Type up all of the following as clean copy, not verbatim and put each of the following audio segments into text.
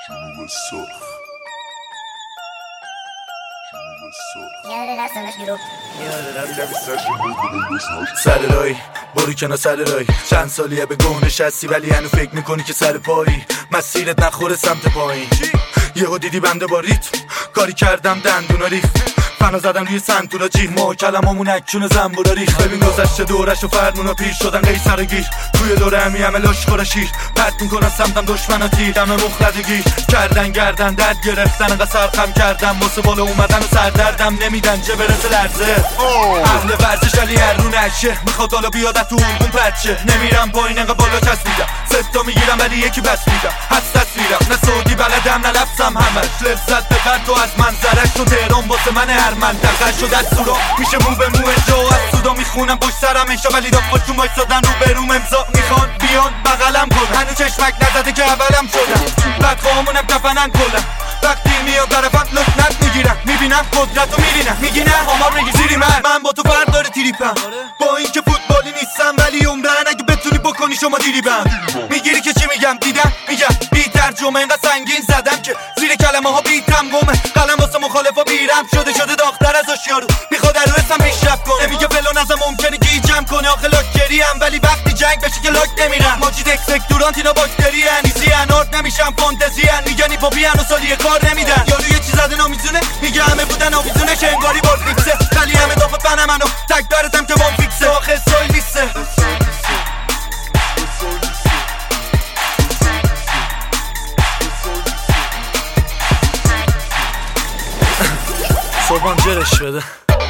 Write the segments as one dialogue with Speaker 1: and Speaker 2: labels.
Speaker 1: سر رای برو کنار سر رای چند سالیه به گونه نشستی ولی هنو فکر میکنی که سر پایی مسیرت نخوره سمت پایین. یهو دیدی بنده با ریتم کاری کردم دندونا ریخت فنا زدم روی سنتونا جیغ ما کلمامون اکچون زنبورا ریخت. ببین گذشته دورش و فرمونا پیر شدن قیصر و گیر توی دوره همی همه لاشخور شیر پرت میکنن سمتم دشمنا تیر دم مخلدگیر کردن گردن درد گرفتن انقدر سرخم کردم واسه بالا اومدن و سردردم نمیدن چه برسه لرزه. اهل ورزش ولی هر رو نشه میخواد حالا بیادت تو اون پرچه نمیرم پایین انقدر بالا چسبیدم ستا میگیرم ولی یکی بس میدم هست تصویرم نه سعودی بلدم نه لبسم همش لذت ببر تو از منظرش تو تهران واسه من هر منطقه شد از سورا میشه مو به مو اینجا و از سودا میخونم پشت سرم انشا ولی دا خودشون بایستادن رو بروم امضا میخوان بیان بغلم کنن هنو چشمک نزده که اولم شدم بدخواهمونم کفنن کلم وقتی میاد طرفم لکنت میگیرم میبینم قدرت رو میرینم میگی نه آمار میگی زیری من با تو فرق داره تریپم با این که فوتبالی نیستم ولی عمرن اگه بتونی بکنی شما دیریبم میگیری که چی میگم دیدم میگم بی ترجمه اینقدر سنگین زدم که زیر کلمه ها بیتم گمه قلم واسه مخالفا بیرم شده داغ‌تر از آشیارو میخواد رو اسم پیشرفت کنه میگه فلان ازم ممکنه گیجم کنه آخه لاکچری ام ولی وقتی جنگ بشه که لاک نمیرم ماجی دکسکتورانت اینا باکتری ان ایزی انارد نمیشم فانتزی ان میگن پاپی ان و سالی کار نمیدن یارو یه چیز زده نمیزونه میگه همه بودن آویزونه که انگاری بار فیکسه ولی همه دافت بنم منو تک برتم که وان فیکسه آخه سایل نیسته صبحان جرش بده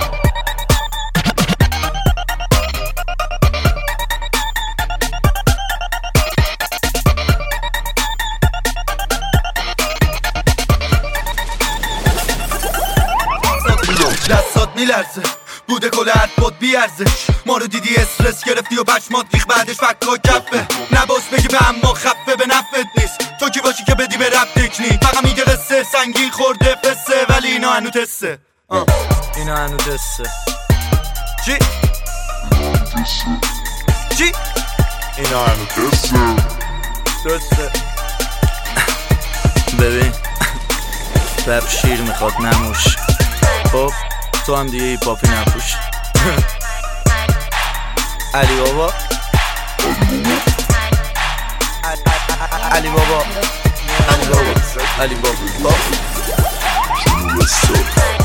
Speaker 1: دستات میلرزه بوده کل حرفات بیارزش ما رو دیدی استرس گرفتی و پشمات ریخ بعدش فکا کفه نباس بگی به اما خفه به نفت نیست تو کی باشی که بدی به رب تکنیک فقط میگه قصه سنگین خورده فسه ولی اینا هنو تسته اینا هنو تسته چی؟ چی؟
Speaker 2: اینا هنو تسته
Speaker 1: ببین رب شیر میخواد نموش خب تو هم دیگه هیپاپی نپوش علی بابا علی بابا علی بابا علی بابا